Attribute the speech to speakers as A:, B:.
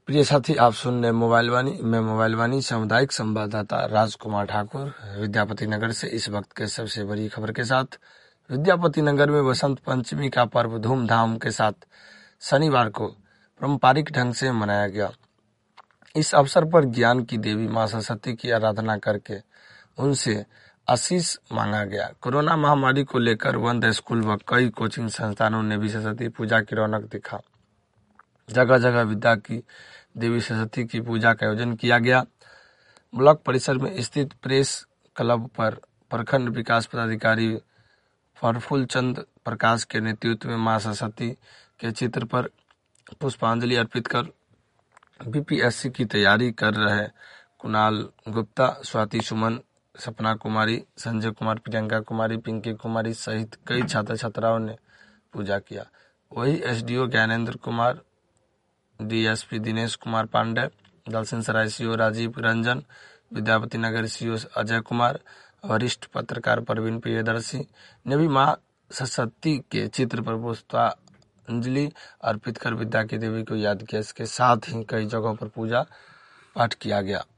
A: प्रिय साथी, आप सुन रहे मोबाइल वाणी सामुदायिक संवाददाता राजकुमार ठाकुर विद्यापति नगर से इस वक्त के सबसे बड़ी खबर के साथ। विद्यापति नगर में वसंत पंचमी का पर्व धूमधाम के साथ शनिवार को पारंपरिक ढंग से मनाया गया। इस अवसर पर ज्ञान की देवी मां सरस्वती की आराधना करके उनसे आशीष मांगा गया। कोरोना महामारी को लेकर बंद स्कूल व कई कोचिंग संस्थानों ने भी सरस्वती पूजा की रौनक दिखा। जगह जगह विद्या की देवी सरस्वती की पूजा का आयोजन किया गया। ब्लॉक परिसर में स्थित प्रेस क्लब पर प्रखंड विकास पदाधिकारी फरफुल चंद प्रकाश के नेतृत्व में मां सरस्वती के चित्र पर पुष्पांजलि अर्पित कर बीपीएससी की तैयारी कर रहे कुणाल गुप्ता, स्वाति सुमन, सपना कुमारी, संजय कुमार, प्रियंका कुमारी, पिंकी कुमारी सहित कई छात्र छात्राओं ने पूजा किया। वही SDO Gyanendra Kumar, DSP Dinesh Kumar Pandey, Dalsingh Sarai CO Rajiv Ranjan, Vidyapati Nagar CO Ajay Kumar, वरिष्ठ पत्रकार प्रवीण प्रियदर्शी ने भी मां सरस्वती के चित्र पर पुष्पांजलि अर्पित कर विद्या की देवी को याद किया। इसके साथ ही कई जगहों पर पूजा पाठ किया गया।